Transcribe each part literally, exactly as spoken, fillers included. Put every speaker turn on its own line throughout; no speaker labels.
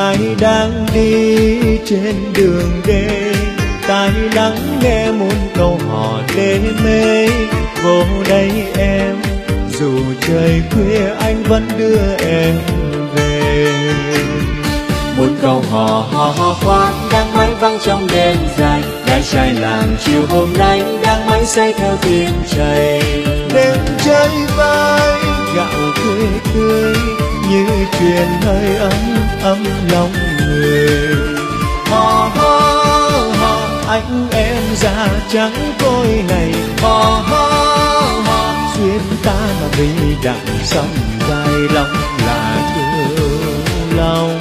ai đang đi trên đường đê, tai lắng nghe muôn câu hò đê mê. Vô đây em, dù trời khuya anh vẫn đưa em về.
Muôn câu hò hò hò khoan đang mãi vang trong đêm dài. Gái trai làng chiều hôm nay đang mãi say theo tiếng chày.
Đêm chơi vai gạo quê tươi, như truyền hơi ấm ấm lòng người. Hò hò hò anh em già trắng côi này. Hò hò hò duyên ta mà vì đặng sông dài lòng là thương lòng.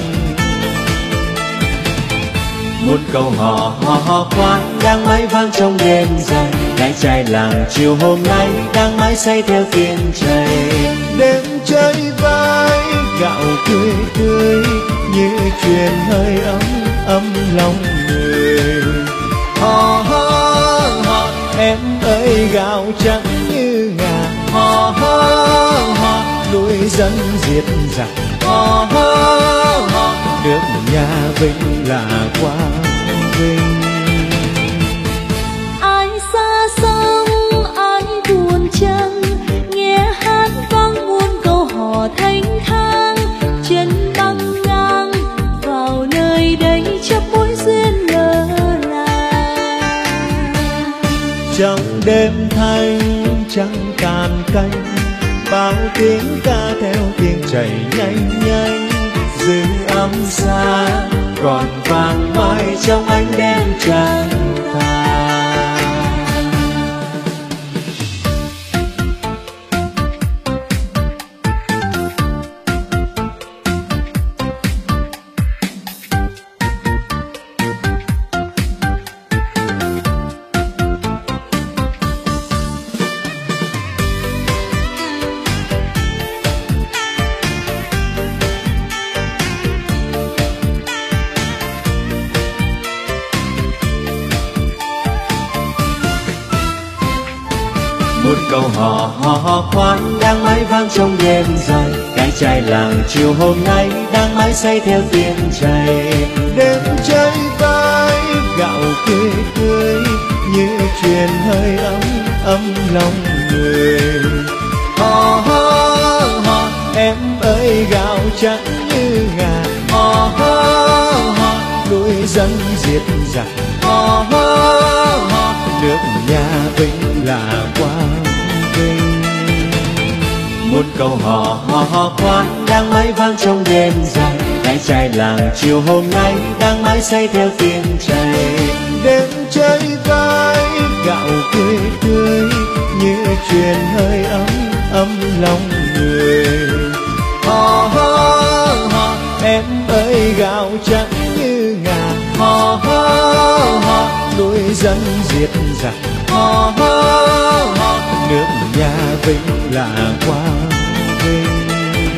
Một câu hò hò hò khoan đang mãi vang trong đêm dài. Gái trai làng chiều hôm nay đang mãi say theo tiếng chày.
Đêm chơi vai gạo quê tươi, như truyền hơi ấm ấm lòng người. Hò hò hò em ơi gạo trắng như ngà. Hò hò hò núi dân diệt giặc. Hò hò hò nước nhà Vinh là quang vinh.
Ai xa sông ai buồn chân, nghe hát vang muôn câu hò thanh thang. Chân băng ngang vào nơi đây chấp mối duyên lỡ làng.
Trong đêm thanh trăng càn canh, bao tiếng ca theo tiếng chảy nhanh nhanh.
Dư âm xa còn vang mãi trong ánh đêm trăng tàn. Một câu hò hò hò khoan đang mãi vang trong đêm dài. Gái trai làng chiều hôm nay đang mãi say theo tiếng chày.
Đêm chơi vai gạo quê tươi, như truyền hơi ấm ấm lòng người. Hò hò hò em ơi gạo trắng như ngà. Hò hò hò núi dân diệt giặc. Hò hò hò nước nhà Vinh là quang vinh.
Một câu hò hò hò khoan đang mãi vang trong đêm dài. Gái trai làng chiều hôm nay đang mãi say theo tiếng chày.
Đêm chơi vai gạo quê tươi, như truyền hơi ấm ấm lòng người. Hò hò hò em ơi gạo trắng như ngà. Hò hò hò núi dân diệt giặc. Hò hò hò nước nhà Vinh là quang vinh.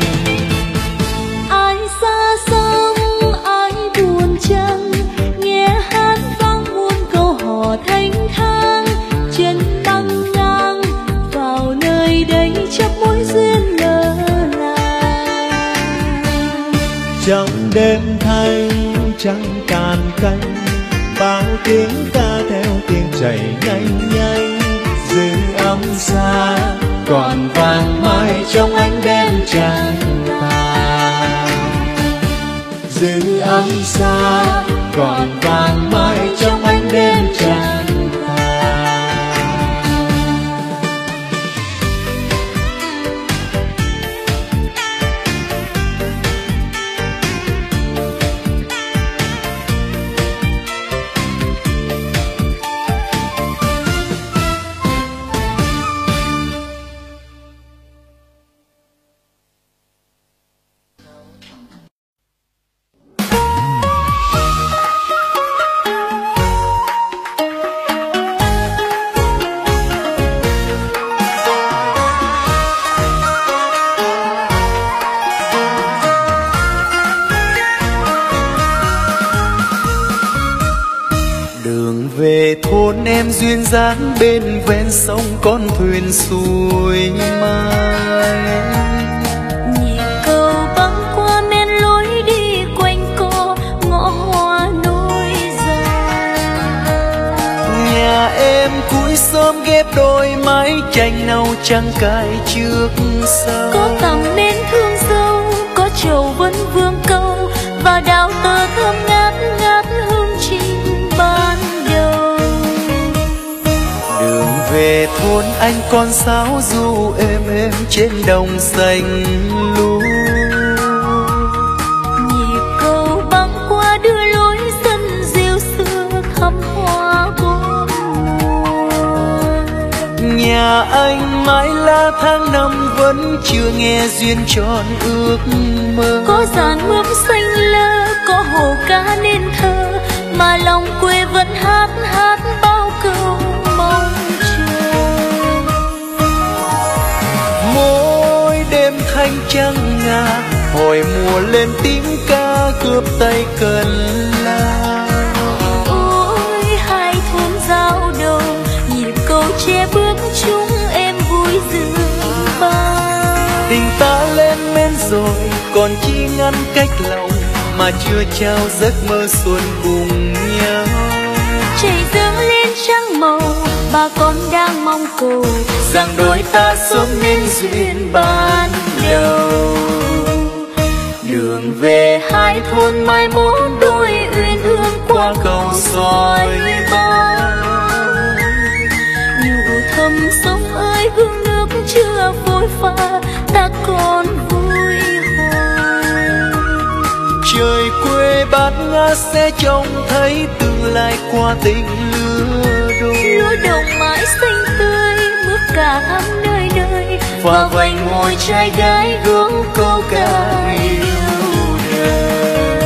Ai xa sông ai buồn chân, nghe hát vang muôn câu hò thanh thang. Chân băng ngang vào nơi đây chấp mối duyên lỡ làng.
Trong đêm thanh trăng càn canh, bao tiếng ca theo tiếng chảy nhanh nhanh.
Dư âm xa còn vang mãi trong ánh đêm trăng tàn. Dư âm xa còn vang mãi trong ánh đêm trăng tàn.
Về thôn em duyên dáng bên ven sông con thuyền xuôi mai.
Nhịp cầu băng qua men lối đi quanh
ôm ghép đôi mái tranh nhau trắng cài trước sau.
Có tầm nên thương dâu, có trầu vẫn vương câu, và đào tơ thơm ngát ngát hương trình ban đầu.
Đường về thôn anh con sáo du êm êm trên đồng xanh lúa.
Nhịp cầu băng qua đưa lối sân rêu xưa thắm hoa bốn mùa.
Nhà anh mãi lá tháng năm vẫn chưa nghe duyên tròn ước mơ.
Có dàn mướp xanh lơ, có hồ cá nên thơ, mà lòng quê vẫn hát hát bao câu mong chờ.
Mỗi đêm thanh trăng ngà, hồi mùa lên tiếng ca cướp tay cần la.
Ôi hai thôn giao đầu, nhịp cầu che bước chúng em vui dương ba.
Tình ta lên men rồi, còn chi ngăn cách lòng, mà chưa trao giấc mơ xuân cùng nhau.
Trời dâng lên trăng màu, bà con đang mong cầu
rằng đôi ta sớm nên duyên ban đầu.
đường về hai thôn mai mốt đôi uyên ương qua cầu soi bóng. Nhủ thầm sông ơi hương nước chưa phôi pha, ta còn vui hoài.
Trời quê bát ngát sẽ trông thấy tương lai qua tình lứa đôi.
Lúa đồng mãi xanh tươi mướp cả thắm nơi nơi,
và vành môi trai gái gương câu ca yêu đời.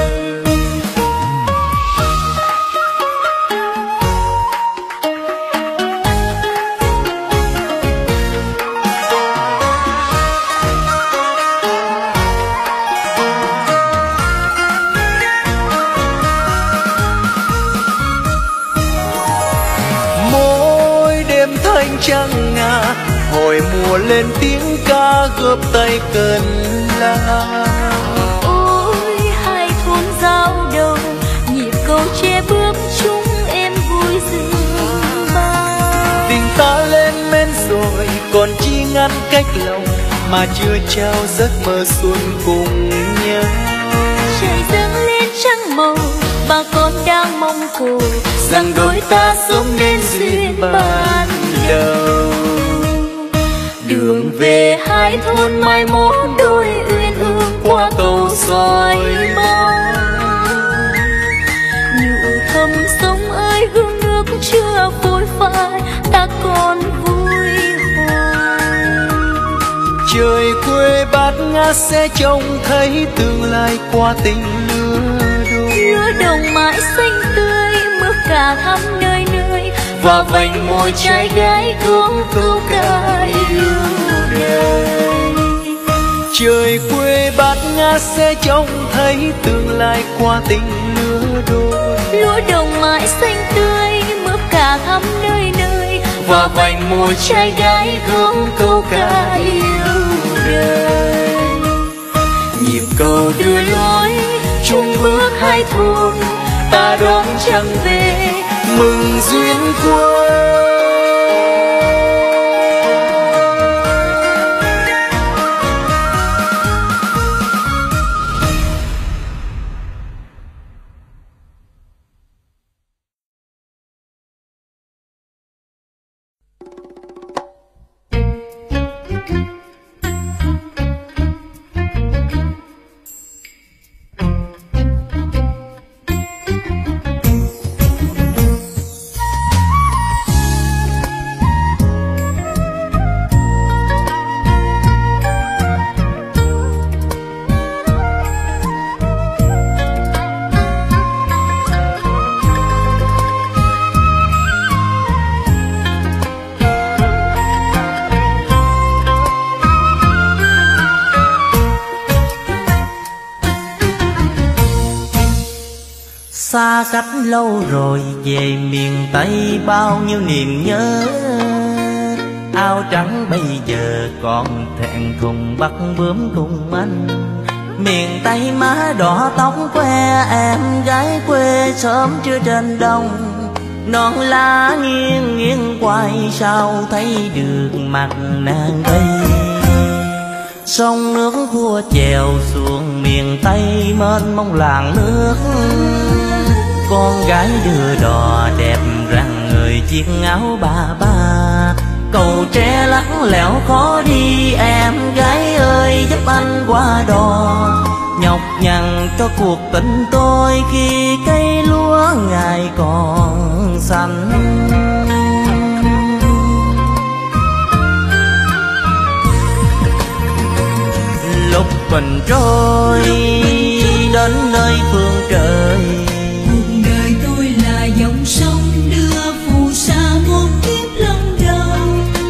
Mỗi đêm thanh trăng ngà, hồi mùa lên tiếng ca gấp tay cần la.
Ôi hai thôn giao đầu, nhịp cầu che bước chúng em vui dương ba.
Tình ta lên men rồi, còn chi ngăn cách lòng, mà chưa trao giấc mơ xuân cùng nhau.
Trời dâng lên trăng màu, bà con đang mong cầu
rằng đôi ta sớm nên duyên ban đầu.
đường về hai thôn mai mốt đôi uyên ương qua cầu soi bóng. Nhủ thầm sông ơi hương nước chưa phôi phai, ta còn vui hoài.
Trời quê bát ngát sẽ trông thấy tương lai qua tình lứa đôi.
Lúa đồng mãi xanh tươi mướp cả thắm nơi nơi,
và vành môi trai gái gương câu ca yêu đời. Trời quê bát ngát sẽ trông thấy tương lai qua tình lứa đôi.
lúa đồng mãi xanh tươi mướp cả thắm nơi nơi,
và vành môi trai gái gương câu ca yêu đời. Nhịp cầu đưa lối chung bước hai thôn, ta đón trăng về mừng duyên quê.
Xa cách lâu rồi về miền Tây bao nhiêu niềm nhớ. Áo trắng bây giờ còn thẹn thùng bắt bướm cùng anh. Miền Tây má đỏ tóc que em gái quê sớm chưa trên đông.
non lá nghiêng nghiêng quay sao thấy được mặt nàng đây. Sông nước vua chèo xuống miền Tây mênh mông làng nước, con gái đưa đò đẹp răng người chiếc áo ba ba. Cầu tre lắc lẻo khó đi em gái ơi giúp anh qua đò, nhọc nhằn cho cuộc tình tôi khi cây lúa ngài còn xanh. Lúc bình trôi đến nơi phương trời,
cuộc đời tôi là dòng sông đưa phù sa một kiếp lòng đầu.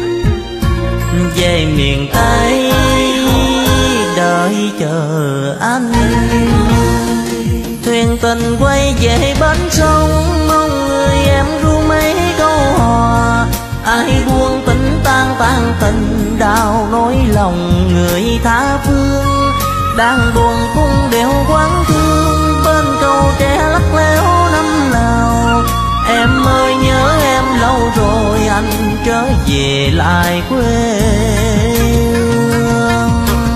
Về miền Tây đợi chờ anh, thuyền tình quay về bến sông, mong người em ru mấy câu hò. Ai buông tình tan tan tình đau nỗi lòng người tha phương, đang buồn cung đều quán thương bên cầu tre lắc léo năm nào. Em ơi nhớ em lâu rồi anh trở về lại quê hương.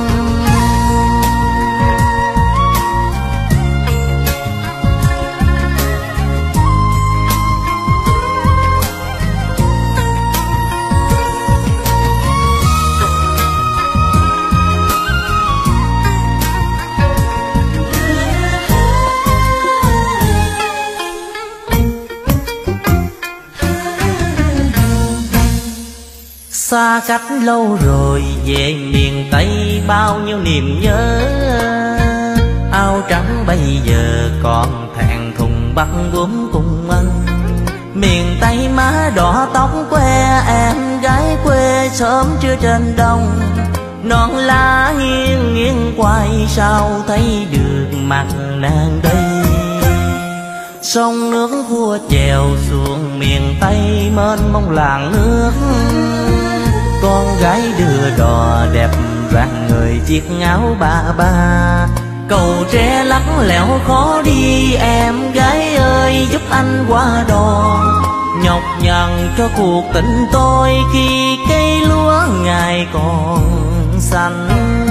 Xa cách lâu rồi về miền Tây bao nhiêu niềm nhớ, áo trắng bây giờ còn thẹn thùng bắt gốm cùng anh. Miền Tây má đỏ tóc que em gái quê sớm chưa trên đông, non lá nghiêng nghiêng quay sao thấy được mặt nàng đây. Sông nước vua chèo xuống miền Tây mênh mông làng nước, con gái đưa đò đẹp rạng người chiếc áo ba ba. Cầu tre lắc lẻo khó đi em gái ơi giúp anh qua đò, nhọc nhằn cho cuộc tình tôi khi cây lúa ngài còn xanh.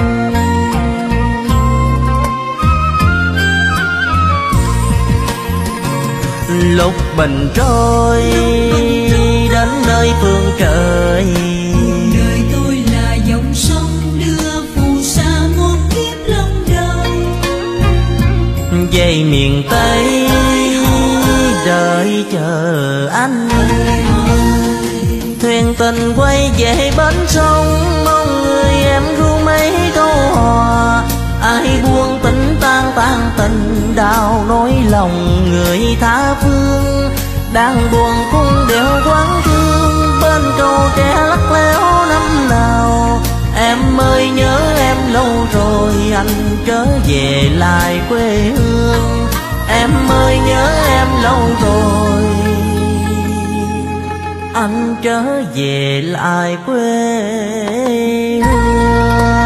Lúc bình trôi đến nơi phương trời,
đời tôi là dòng sông đưa phù sa một kiếp lòng đầu.
Về miền Tây đợi chờ anh, thuyền tình quay về bến sông, mong người em ru mấy câu hò. Ai buông tình tan tan tình đau nỗi lòng người tha phương, đang buồn cung đều quán thương bên cầu tre lắc léo năm nào. Em ơi nhớ em lâu rồi anh trở về lại quê hương. Em ơi nhớ em lâu rồi anh trở về lại quê hương.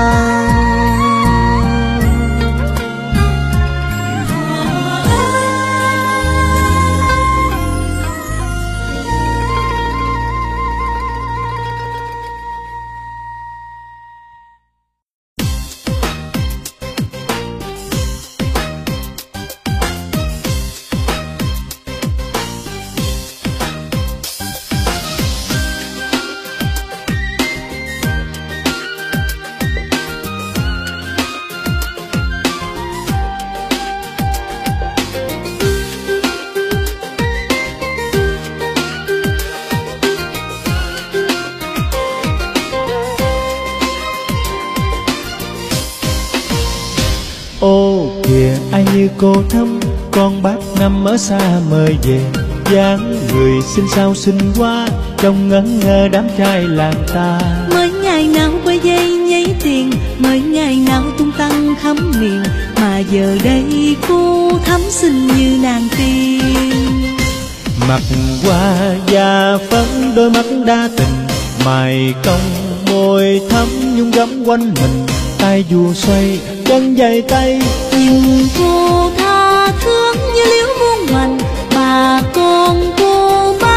Ô kìa ai như cô thắm, con bác năm ở xa mời về, dáng người xinh xao xinh quá, trông ngẩn ngơ đám trai làng ta.
Mới ngày nào quay dây nháy tiền, mới ngày nào tung tăng khắp miền, mà giờ đây cô thắm xinh như nàng tiên.
Mặt hoa da phấn đôi mắt đa tình, mày cong môi thắm nhung gấm quanh mình, tay dù xoay chân dày tay.
Nhưng cô tha thương như liễu muôn mành, mà còn cô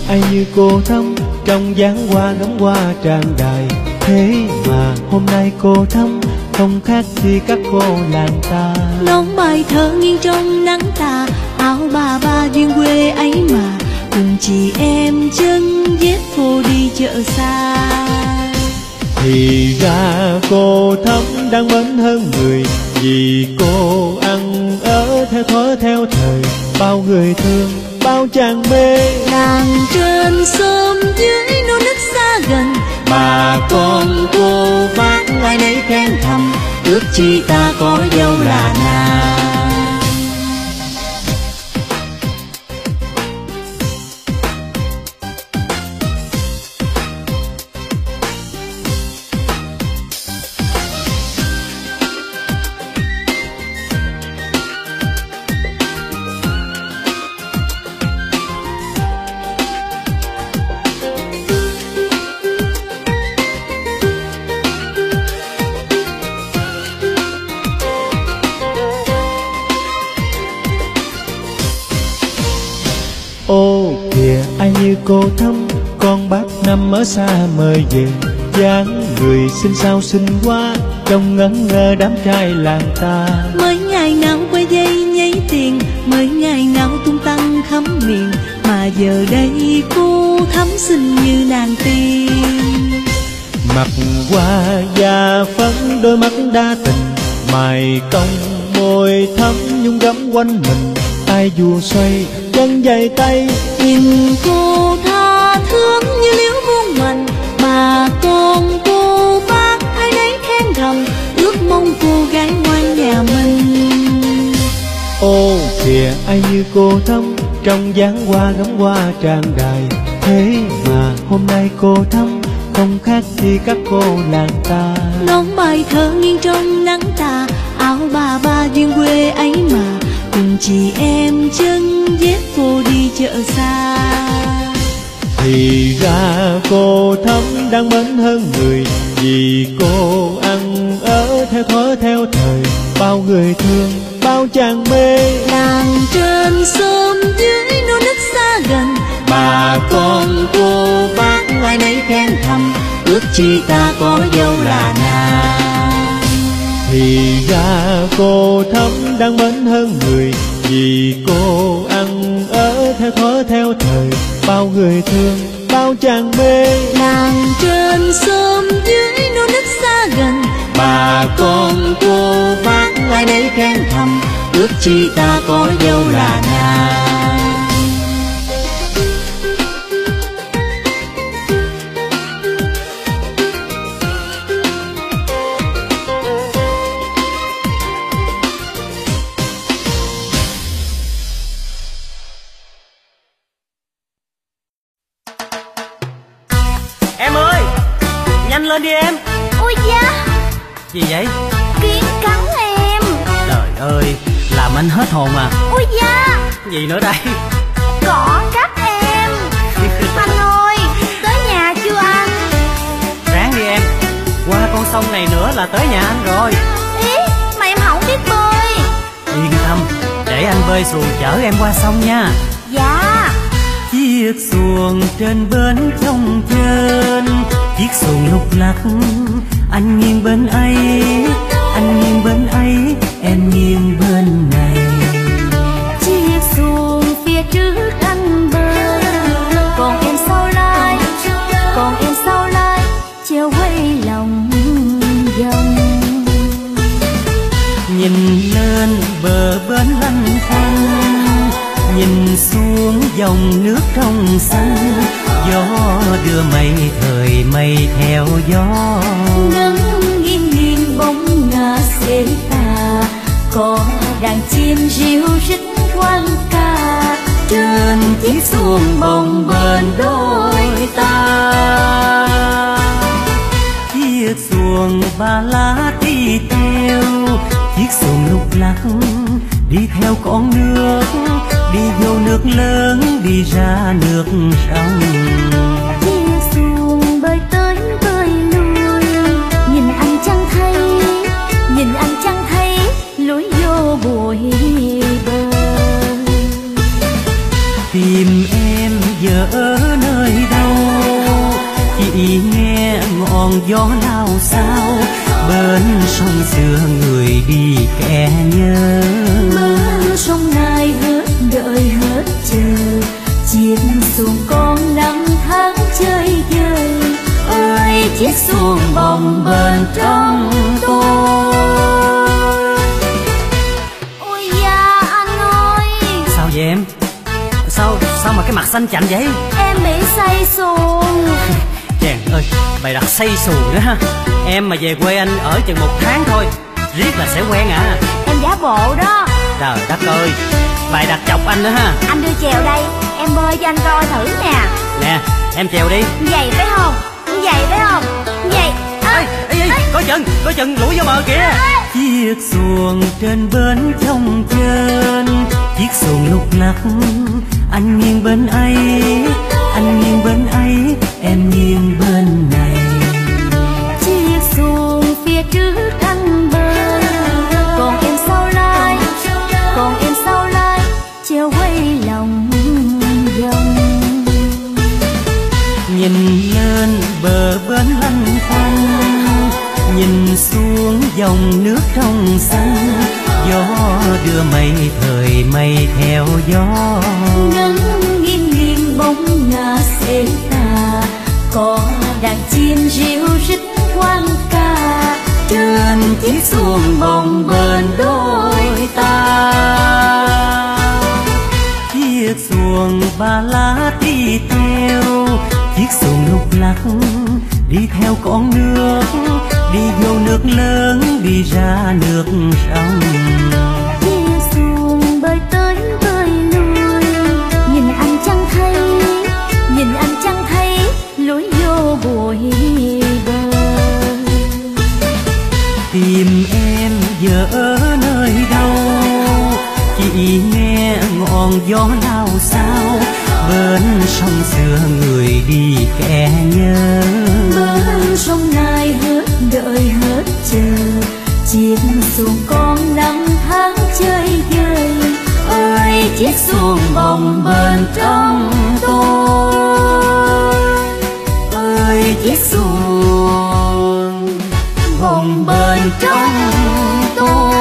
ai như cô Thắm trong dáng hoa ngắm hoa tràn đầy. Thế mà hôm nay cô Thắm không khác gì các cô làng ta.
Nón bài thơ nghiêng trong nắng tà, áo bà ba duyên quê ấy mà, cùng chị em chân dép cô đi chợ xa.
Thì ra cô Thắm đang mến hơn người, vì cô ăn ở theo thói theo thời. Bao người thương, bao chàng mê,
Làng trên sớm dưới nô nức xa gần,
bà con cô bác ai nấy khen thầm, ước chi ta có dâu là nàng.
Ô kìa ai như cô Thắm, con bác năm ở xa mời về. dáng người xinh xao xinh quá, trông ngẩn ngơ đám trai làng ta.
Mới ngày nào quay dây nháy tiền, mới ngày nào tung tăng khắp miền, mà giờ đây cô Thắm xinh như nàng tiên.
Mặt hoa da phấn, đôi mắt đa tình, mày cong môi thắm nhung gấm quanh mình. Ai dù xoay chân dày tay,
nhìn cô tha thương như liễu muôn mành. Bà con cô bác ai nấy khen thầm, ước mong cô gái ngoan nhà mình.
Ô kìa ai như cô Thắm, trong dáng hoa gấm hoa tràn đầy. Thế mà hôm nay cô Thắm không khác gì các cô làng ta.
Nón bài thơ nghiêng trong nắng tà, áo bà ba duyên quê ấy mà, cùng chị em chân dép cô đi chợ xa.
Thì ra cô Thắm đang mến hơn người, vì cô ăn ở theo thói theo thời. Bao người thương, bao chàng mê,
Làng trên sớm dưới nô nức xa gần,
bà con cô bác ai nấy khen thầm, ước chi ta có dâu là nàng.
Thì ra cô Thắm đang mến hơn người, vì cô ăn ở theo thói theo thời. Bao người thương, bao chàng mê,
Làng trên sớm dưới nô nức xa gần,
bà con cô bác ai nấy khen thầm, ước chi ta có dâu là nàng.
Em ơi, nhanh lên đi em.
Ôi da,
Gì vậy?
kiến cắn em.
Trời ơi, làm anh hết hồn à.
Ôi da,
Gì nữa đây?
cỏ cắt em. Anh ơi, tới nhà chưa anh?
Ráng đi em, qua con sông này nữa là tới nhà anh rồi.
Ý, mà em không biết bơi.
Yên tâm, để anh bơi xuồng chở em qua sông nha.
Dạ.
Chiếc xuồng trên bến trông trên, chiếc xuồng lúc lắc, anh nghiêng bên ấy, anh nghiêng bên ấy, em nghiêng bên này.
Chiếc xuồng phía trước anh bơi, còn em sau lái, còn em sau lái, treo quay lòng vòng.
Nhìn lên bờ bến lanh quanh, nhìn xuống dòng nước trong xanh, gió đưa mây thời mây theo gió.
Nắng nghiêng nghiêng bóng ngả xế tà, có đàn chim ríu rít quanh ca,
Trên chiếc xuồng bồng bềnh đôi ta. Chiếc xuồng ba lá đi theo, chiếc xuồng lúc lắc đi theo con nước, đi vô nước lớn đi ra nước sông.
chiếc xuồng bơi tới bơi lui, nhìn anh chẳng thấy, nhìn anh chẳng thấy lối vô bụi bờ.
Tìm em giờ ở nghe ngọn gió lao xao, bên sông xưa người đi kẻ nhớ.
Bên sông này hết đợi hết chờ, chiếc xuồng con năm tháng chơi vơi. Ơi chiếc xuồng bồng bềnh trong tôi. Ôi da anh ơi.
Sao vậy em? Sao sao mà cái mặt xanh chạnh vậy?
Em bị say xuồng.
Chàng ơi, bày đặt say xuồng nữa ha. Em mà về quê anh ở chừng một tháng thôi, riết là sẽ quen à.
Em giả bộ đó.
Trời đất ơi, bày đặt chọc anh nữa ha.
Anh đưa chèo đây, em bơi cho anh coi thử nè.
Nè, em chèo đi.
Vậy phải không? Vậy phải không? Vậy.
Ê, ê, ê, coi chừng, coi chừng, lũi vô bờ kìa. Chiếc xuồng trên bến trông trên, chiếc xuồng lúc lắc, anh nghiêng bên ấy, anh nghiêng bên ấy, em nghiêng bên này.
Chiếc xuồng phía trước anh bơi, còn em sau lái, còn em sau lái, treo quay lòng vòng.
Nhìn lên bờ bến lanh quanh, nhìn xuống dòng nước trong xanh, gió đưa mây thời mây theo gió.
Nắng nghiêng nghiêng bóng ngả xế tà, có đàn chim ríu rít quanh ca,
trên chiếc xuồng bồng bềnh đôi ta. Chiếc xuồng ba lá đi theo, chiếc xuồng lúc lắc đi theo con nước, đi vô nước lớn đi ra nước sông.
Chiếc xuồng bơi tới bơi lui, nhìn anh chẳng thấy, nhìn anh chẳng thấy lối vô bụi bờ.
Tìm em giờ ở nơi đâu, chỉ nghe ngọn gió lao xao, bên sông xưa người đi kẻ nhớ.
Bên sông này hết đợi hết chờ, chiếc xuồng con năm tháng chơi vơi. Ơi chiếc xuồng bồng bềnh trong tôi.
Ơi chiếc xuồng bồng bềnh trong tôi.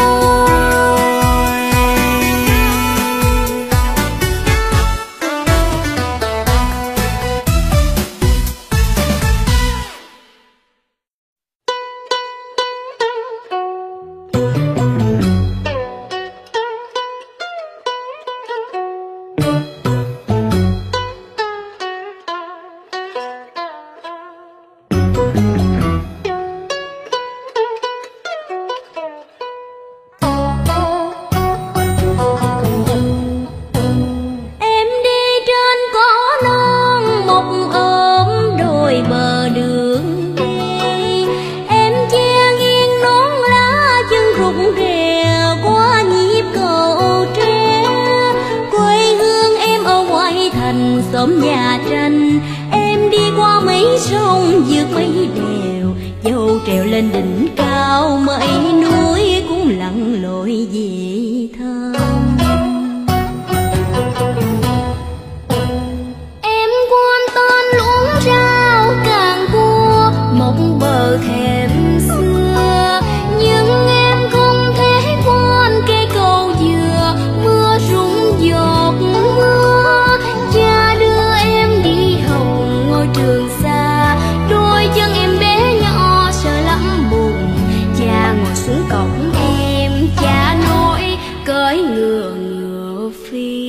xóm nhà tranh, em đi qua mấy sông vượt mấy đèo, dâu trèo lên đỉnh cao mấy núi cũng lặn lội về thăm.
Em quan tên luống rau càng cua một bờ thềm xưa, nhưng em không thể quên cây cầu dừa mưa rụng giọt mưa. Cha đưa em đi học ngôi trường xa, đôi chân em bé nhỏ sợ lắm buồn. Cha ngồi xuống cổng em, cha nói cưỡi ngựa ngựa phi.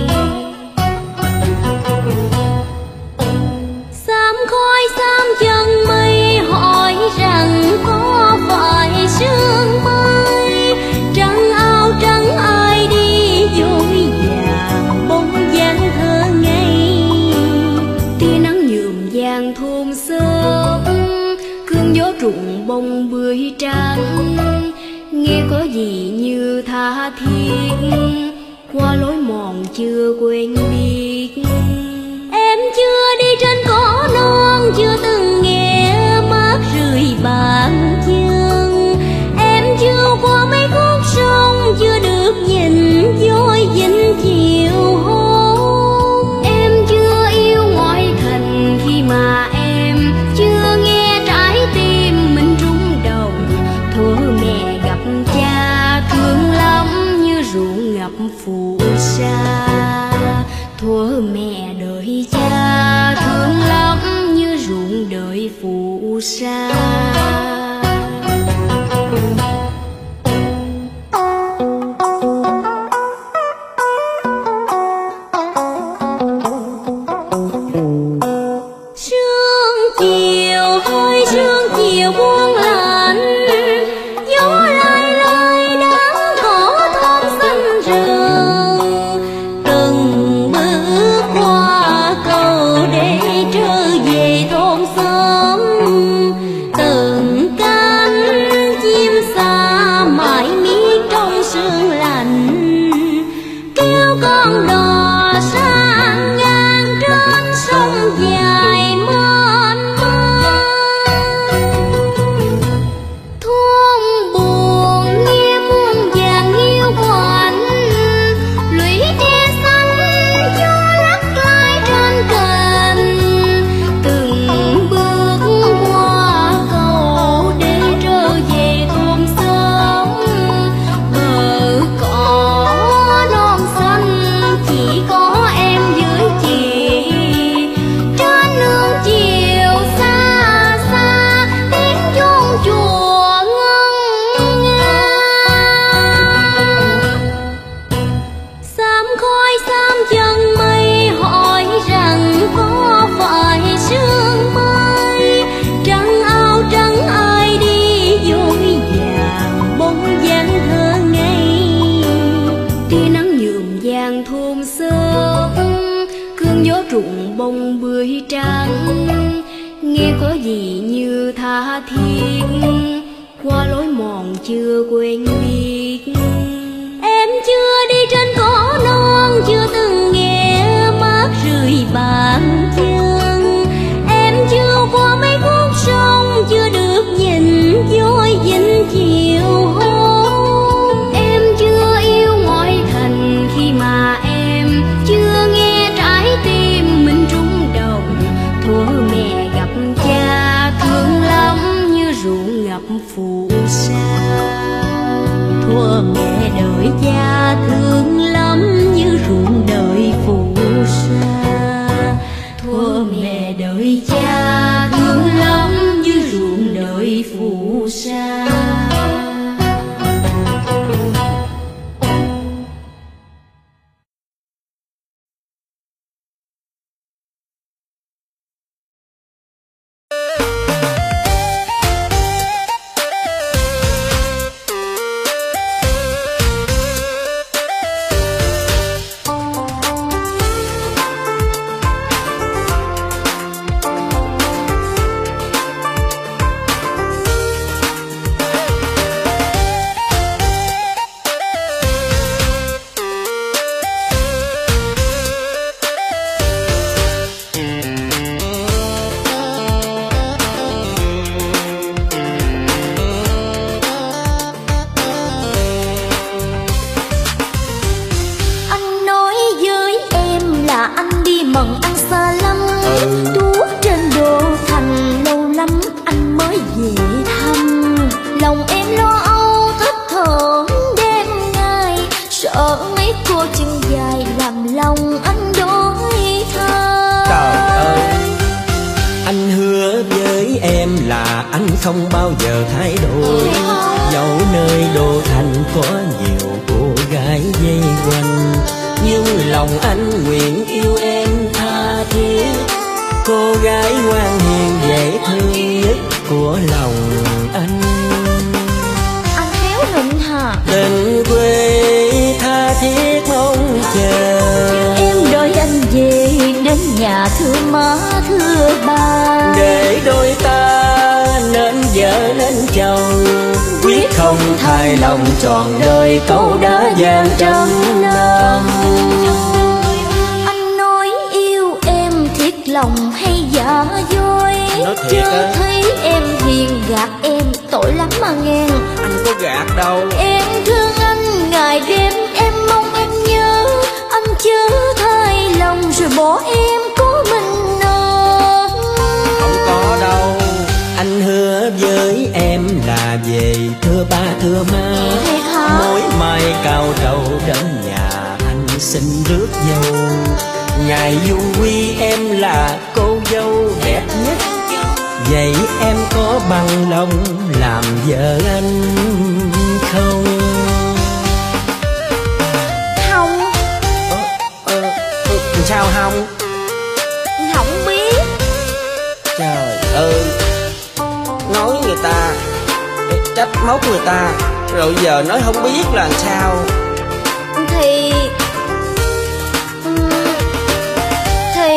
Xám khói xám chân mây hỏi rằng có phải sương mai, trắng áo trắng ai đi dối vàng bóng dáng thơ ngây.
Tia nắng nhuộm vàng thôn sớm, cơn gió rụng bông bưởi trắng, nghe có gì như tha thiết qua lối mòn chưa quen biết.
Em chưa đi trên cỏ non, chưa từng nghe mát rượi bàn chân. Em chưa qua mấy khúc sông, chưa được nhìn dối dinh chiều hôn.
Em chưa yêu ngoại thành khi mà em chưa sa.
Không bao giờ thay đổi, dẫu nơi đô thành có nhiều cô gái dây quanh, nhưng lòng anh nguyện yêu em tha thiết. Cô gái ngoan hiền dễ thương nhất của lòng anh.
Anh khéo hịnh hả?
Tình quê tha thiết mong chờ,
em đợi anh về đến nhà thưa má thưa ba,
để đôi ta nên vợ nên chồng, quyết không thay lòng trọn đời câu đã vàng trăm năm.
Anh nói yêu em thiệt lòng hay giả dối? Chưa thấy em hiền gạt em tội lắm mà nghe.
Anh có gạt đâu.
Em thương anh ngày đêm em mong em nhớ, anh chớ thay lòng rồi bỏ em có mình à.
Không có đâu. Anh hứa với em là về thưa ba thưa má, mỗi mai cao trầu đến nhà anh xin rước dâu. Ngày du quy em là cô dâu đẹp nhất, vậy em có có bằng lòng làm vợ anh không?
Không.
Ờ, ờ, sao không?
Không biết.
Trời ơi, nói người ta, trách móc người ta, rồi giờ nói không biết là làm sao?
Thì Thì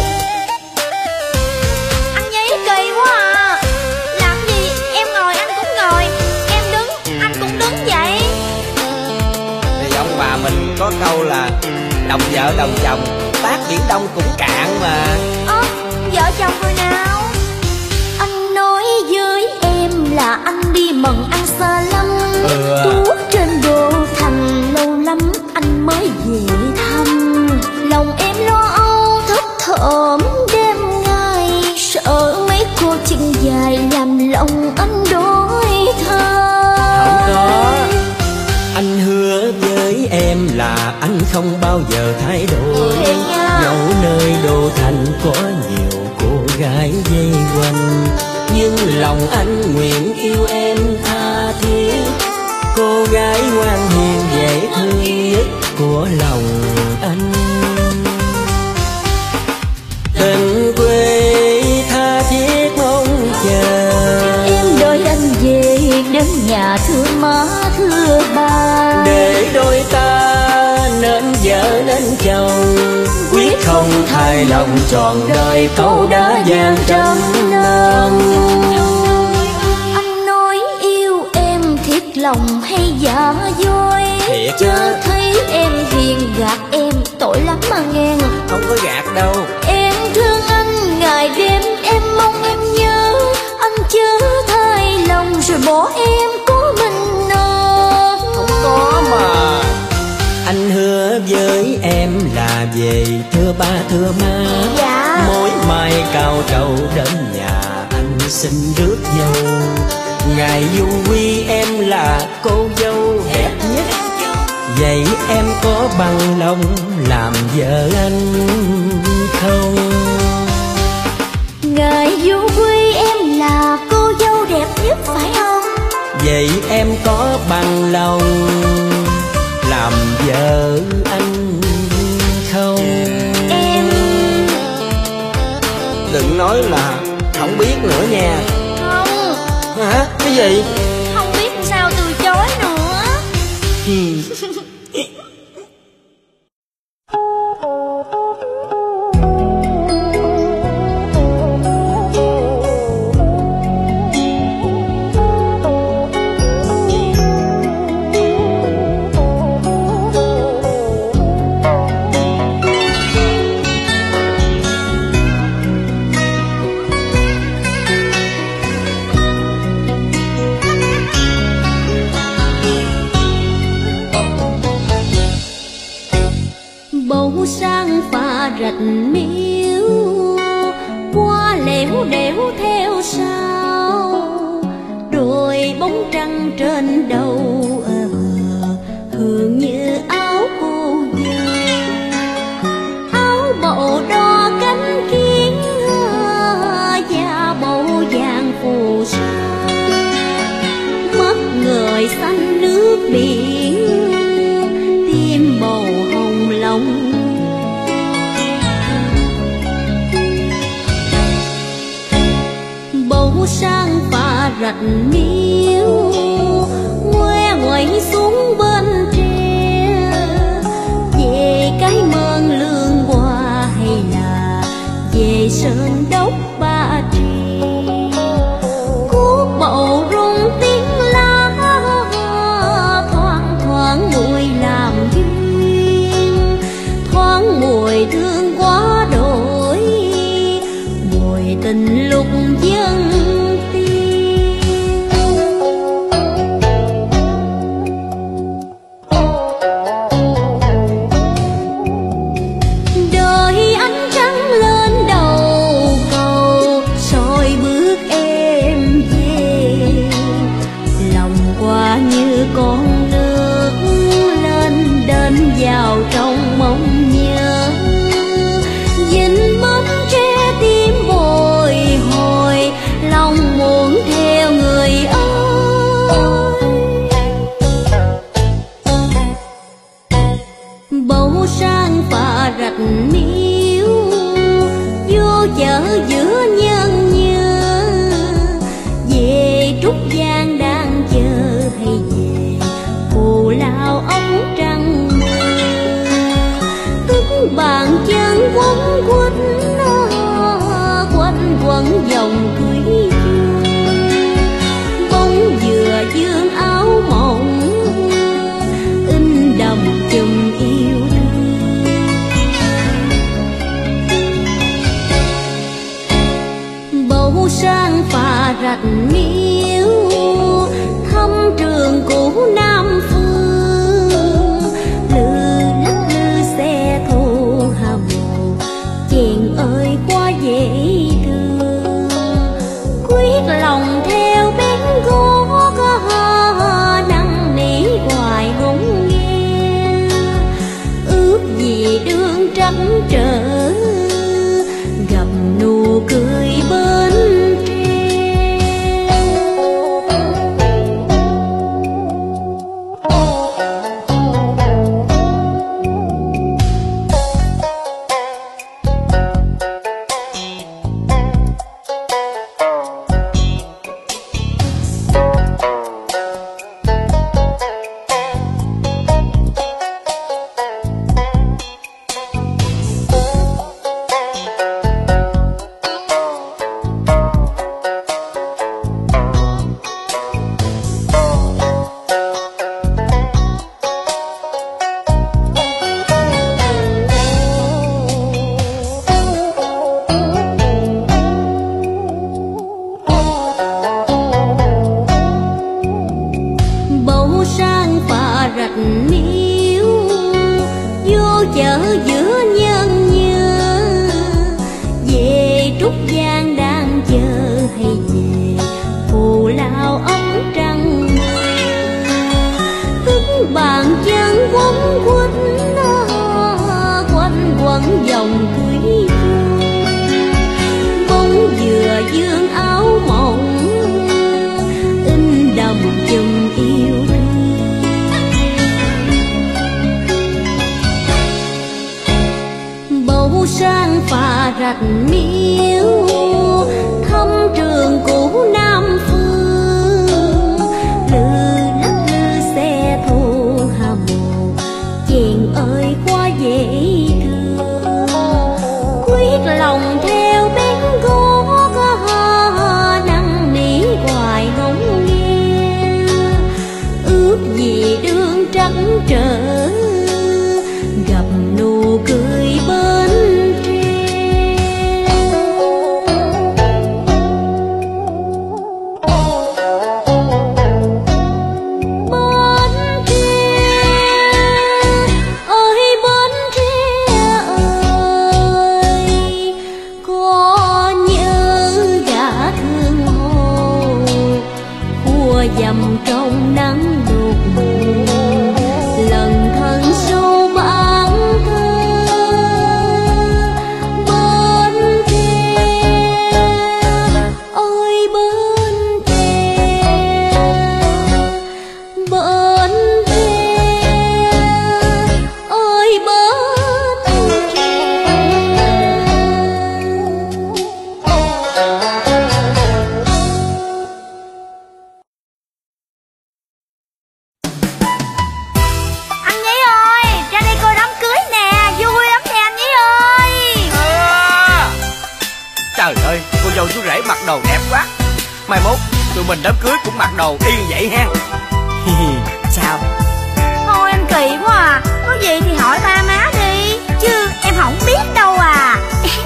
anh Nhí kỳ quá à. Làm gì em ngồi anh cũng ngồi, em đứng anh cũng đứng vậy.
Thì ông bà mình có câu là đồng vợ đồng chồng, tác biển đông cũng cạn mà.
Ơ, vợ chồng người nào? Anh nói với em là anh đi mần ăn xa lắm.
Ừ.
Tuốt trên đô thành lâu lắm anh mới về thăm. Lòng em lo âu thấp thỏm đêm ngày, sợ mấy cô chân dài làm lòng anh đổi thay.
Không có, anh hứa với em là anh không bao giờ thay đổi. Dẫu nơi đô thành có nhiều cô gái dây quanh, nhưng lòng anh nguyện yêu em tha thiết. Cô gái ngoan hiền dễ thương nhất của lòng anh. Tình quê tha thiết mong chờ,
Em đợi anh về đến nhà thưa má thưa ba,
để đôi ta nên vợ nên chồng, quyết không thay lòng trọn đời câu đã vàng trăm năm.
Anh nói yêu em thiệt lòng hay giả dối?
Thiệt
Chứ
á.
thấy em hiền gạt em tội lắm mà nghe.
Không có gạt đâu.
Em thương anh ngày đêm em mong em nhớ, anh chớ thay lòng rồi bỏ em có mình à.
Không có mà.
Anh hứa với em là về thưa ba thưa má.
Dạ.
Mỗi mai cao trầu đến nhà anh xin rước dâu. Ngày du quy em là cô dâu đẹp nhất, vậy em có bằng lòng làm vợ anh không?
Ngày du quy em là cô dâu đẹp nhất phải không?
Vậy em có bằng lòng làm vợ anh không?
Em
Đừng nói là không biết nữa nha.
không,
Hả? Cái gì?
không biết sao từ chối nữa.
Bầu sang pha rạch miếu, qua lẻo đẻo theo sau, rồi bóng trăng trên đầu ờ, hương như áo cô dâu. Áo bầu đo cánh kiến, da bầu vàng phù sa, mắt người xanh nước biển, tim bầu hồng lòng. Bầu sang pha rạch miếu, ngoe ngoẩy xuống bên tre, về cái mơn lương hoa hay là về sơn đốc Ba Tre. Cuốc bầu rung tiếng lá, thoang thoảng mùi làm duyên, thoáng mùi thương quá đổi, mùi tình lúc dân tiên. Đời ánh trắng lên đầu rạch miếu thăm trường cũ Nam Phương, lư lắc lư xe thô hà mồ, chèn ơi quá dễ thương, quyết lòng theo bén gót năn nỉ hoài không nghe, ước gì đương tránh trở gặp nụ cười bên rạch miếu thăm trường cũ Nam Phương, lư lắc lư xe thô hà mồ, chèn ơi quá dễ thương, quyết lòng theo bén gót năn nỉ hoài ngóng nghe, ước gì đương trắng trở gặp nụ cười bên dầm trong nắng đột ngột, lần thân sâu bản thơ bên kia, ôi bên kia, bên kia, ôi bên kia.
Trời ơi, cô dâu chú rể mặc đồ đẹp quá. Mai mốt tụi mình đám cưới cũng mặc đồ y vậy ha. Sao?
Thôi em kỳ quá à. Có gì thì hỏi ba má đi, chứ em không biết đâu à.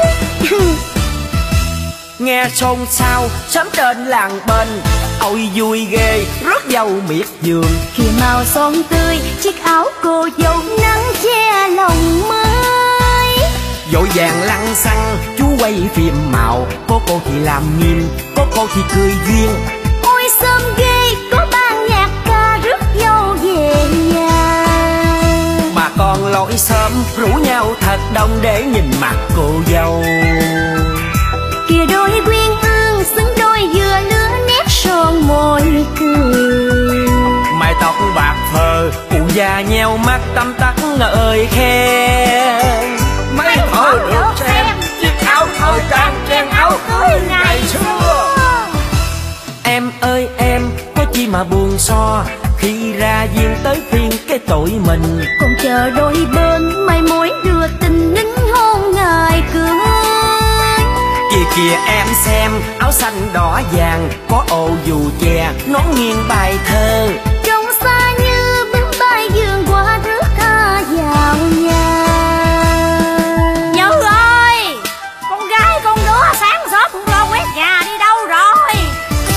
Nghe xôn xao sớm trên làng bên, ôi vui ghê rước dâu miệt vườn.
Kìa màu son tươi, chiếc áo cô dâu nắng che lòng mới.
Vội vàng lăng xăng chú quay phim màu, có cô thì làm nghiêm, có cô thì cười duyên.
Ôi sớm ghê, có ban nhạc ca rước dâu về nhà.
Bà con lội sớm rủ nhau thật đông để nhìn mặt cô dâu.
Kìa đôi quyên ương xứng đôi vừa lứa nét son môi cười.
Mái tóc bạc phơ cụ già nheo mắt tăm tắc ngợi khen. Mấy thợ được xem chiếc áo thời trang trang áo cưới ngày xưa. Em ơi em có chi mà buồn so, khi ra duyên tới phiên cái tội mình.
Còn chờ đôi bên mai mối đưa tình nín hôn ngày cưới.
Kìa kìa em xem áo xanh đỏ vàng, có ô dù chè nón nghiêng bài thơ.
Trong xa như bướm bay vườn qua rước tha vào nhà. Nhớ ơi, con gái con đứa sáng sớm cũng lo quét nhà đi đâu rồi?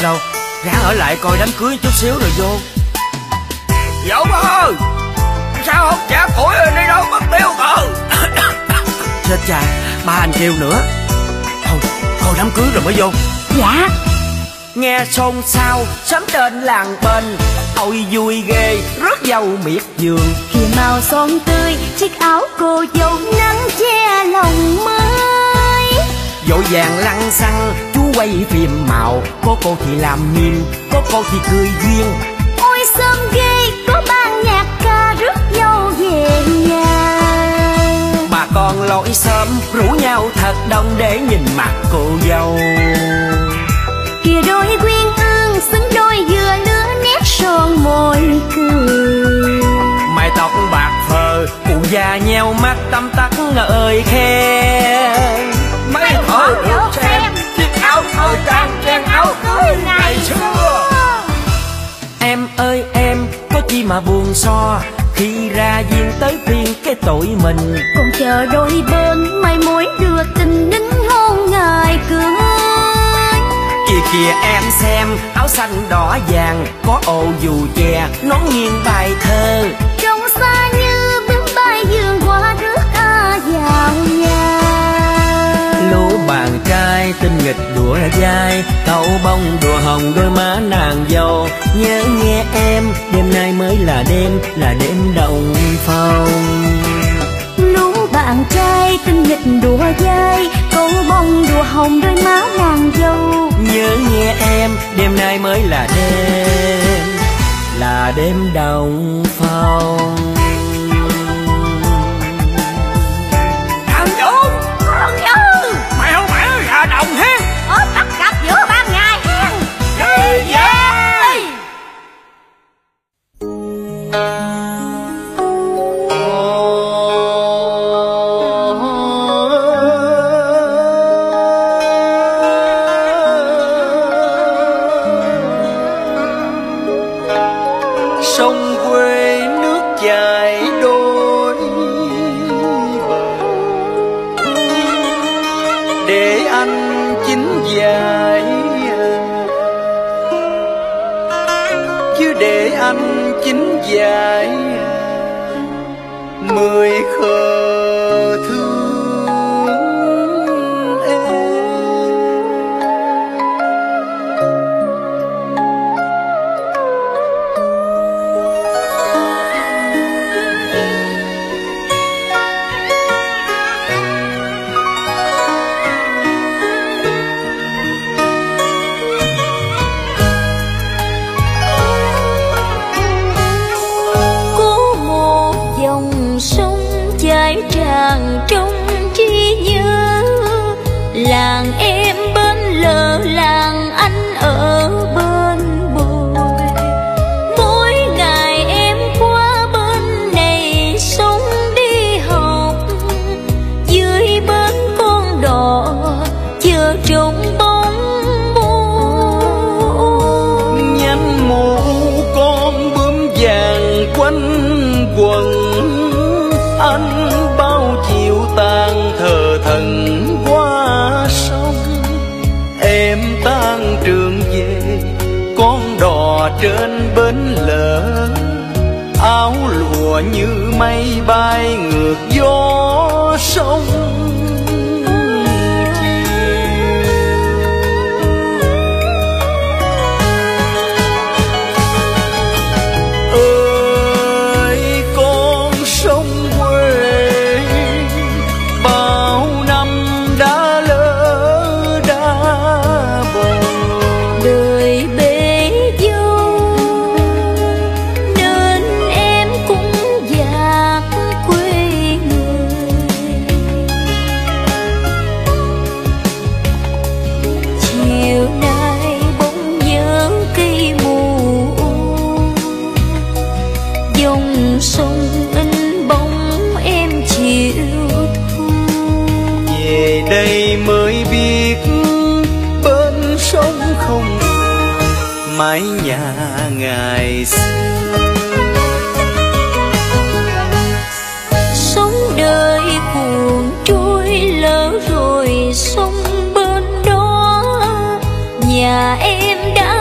đâu, ráng ở lại coi đám cưới chút xíu rồi vô. Dẫu ba ơi, sao không trả củi rồi đi đâu mất tiêu cờ. Chết cha, ba anh kêu nữa. Thôi, coi đám cưới rồi mới vô.
Dạ.
Nghe xôn xao sớm trên làng bên, ôi vui ghê rước dâu miệt vườn.
Kìa màu son tươi, chiếc áo cô dâu nắng che lòng mới.
Vội vàng lăng xăng chú quay phim màu, có cô thì làm mìm, có cô thì cười duyên.
Ôi sớm ghê, có ban nhạc ca rước dâu về nhà.
Bà con lội sớm rủ nhau thật đông để nhìn mặt cô dâu.
Kìa đôi quyên ương xứng đôi vừa lứa nét son môi cười.
Mái tóc bạc phơ cụ già nheo mắt tăm tắc ngợi khe. Mấy thợ được xem chiếc áo thời trang trang áo cưới ngày xưa. Em ơi em có chi mà buồn so, khi ra duyên tới phiên cái tội mình.
Còn chờ đôi bên mai mối đưa tình đính hôn ngày cưới.
Kìa kìa em xem áo xanh đỏ vàng, có ô dù chè nón nghiêng bài thơ.
Trong xa như bướm bay vườn qua rước ta vào nhà.
Lũ bạn trai tinh nghịch đùa dai, cậu bông đùa hồng đôi má nàng dâu. Nhớ nghe em, đêm nay mới là đêm, là đêm động phòng.
Lũ bạn trai tinh nghịch đùa dai, cậu bông đùa hồng đôi má nàng dâu.
Nhớ nghe em, đêm nay mới là đêm, là đêm động phòng. Thằng Vũ,
Con Như,
mày không mẹ là đồng hen.
ở bắt cặp giữa ban ngày hen.
Đi về.
Sông quê nước chảy đôi bờ, để anh chính dài, chứ để anh chính dài mười khờ thương em.
Có một dòng sông chảy tràn trong trí nhớ, làng em bên lờ làng anh ở bên bồi. Mỗi ngày em qua bên này sông đi học, dưới bên con đò chờ trông bóng buồn.
Nhánh mũ con bướm vàng quanh quần, anh bao chiều tàn thờ thần qua sông. Em tan trường về con đò trên bến lỡ, áo lụa như mây bay ngược gió sông. Ơi con sông quê, bao năm đã lỡ đã bồi.
Đời bể dâu nên em cũng dạt quê người. Chiều nay bỗng nhớ cây mù, dòng sông in bóng em chiều thu.
Về đây mới biết bên sông không mái nhà ngày xưa.
Sống đời cuồng trôi lỡ rồi sông bên đó, nhà em đã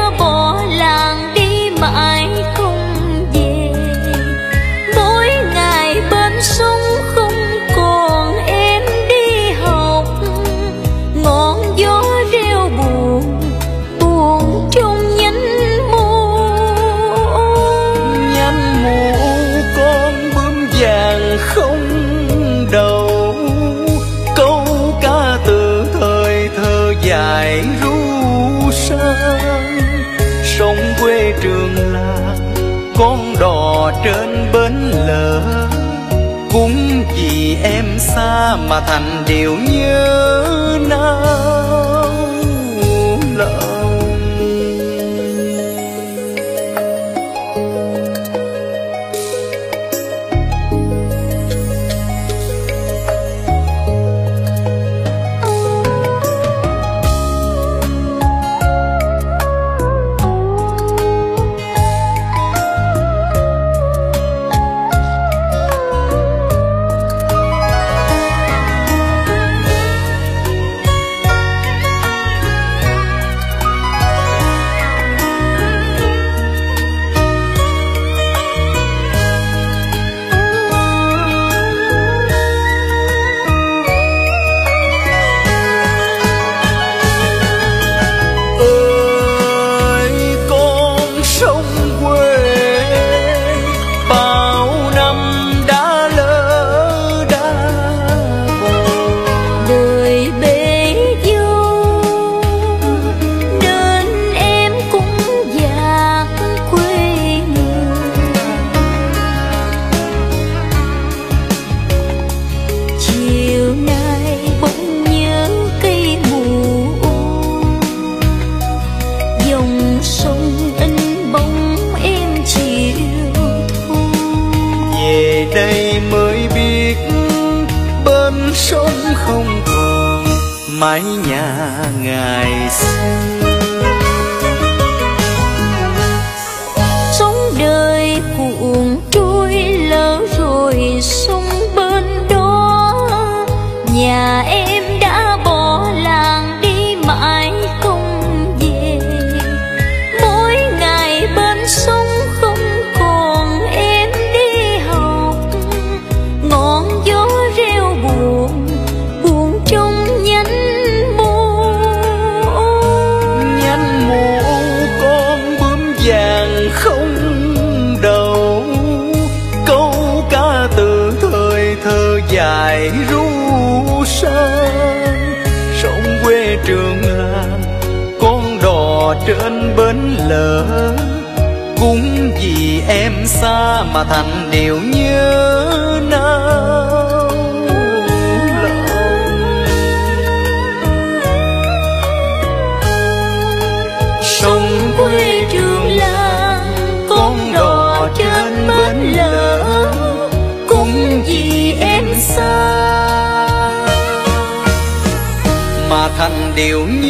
dài ru sơn. Sông quê trường làng con đò trên bến lỡ, cũng vì em xa mà thành điều nhớ nao lòng. Đây mới biết bên sông không còn mái nhà ngày xưa.
Sống đời cuộn trôi lỡ rồi sông bên đó, nhà em đã bỏ làng đi mãi không về. Mỗi ngày bên sông không còn em đi học, ngọn gió reo buồn buồn trong nhánh mùa.
Nhánh mùa con bướm vàng không đầu, câu ca từ thời thơ dài ru sơn. Sông quê trường làng con đò trên bến lỡ, cũng vì em xa mà thành điều nhớ nao lòng.
Sông quê trường làng con đò trên bến lỡ, cũng vì em xa
mà thành điều nhớ